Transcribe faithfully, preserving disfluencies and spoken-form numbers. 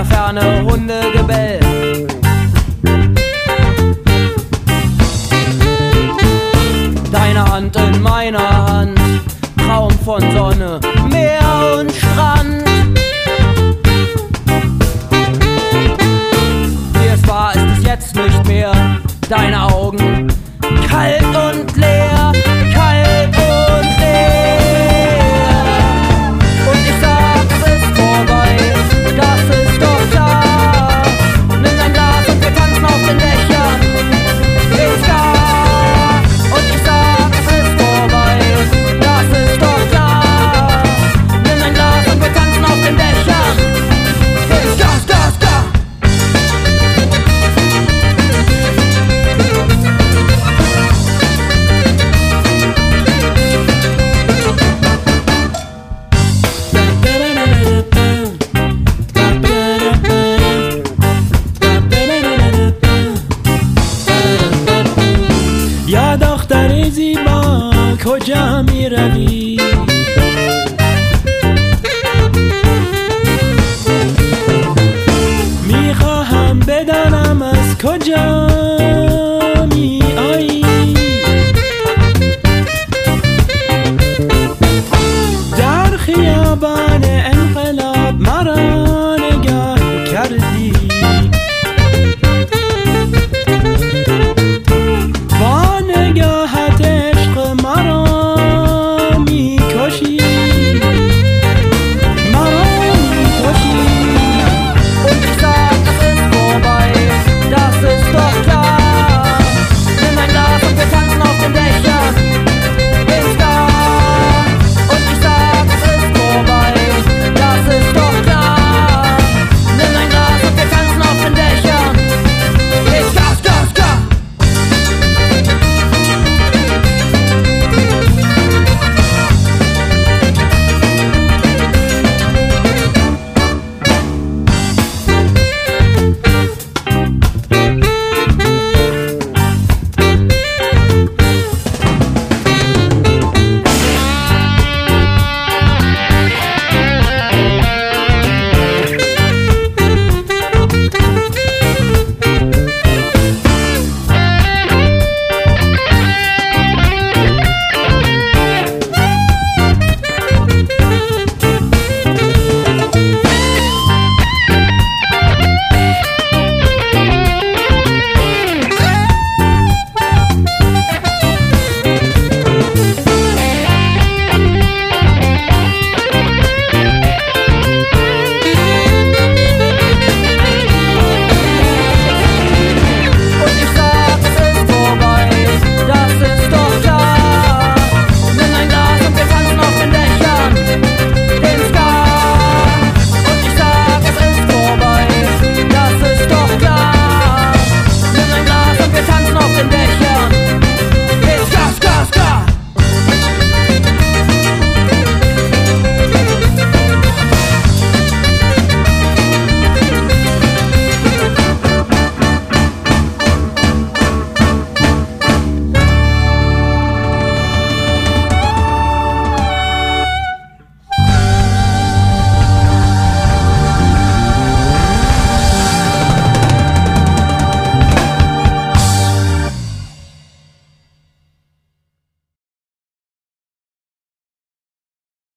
Ferne Hundegebell. Deine Hand in meiner Hand, Traum von Sonne, Meer und Strand. Wie es war, ist es jetzt nicht mehr. Deine Augen kalt und leer, kalt und leer. Und ich sag, es ist vorbei, das ist doch klar. Nimm dein Glas und wir tanzen auf den Dächern. Ist da. Und ich sag, es ist vorbei, das ist doch klar. Nimm dein Glas und wir tanzen auf den Dächern. Ist das, das, das. یا دختر زیبا کجا می روی؟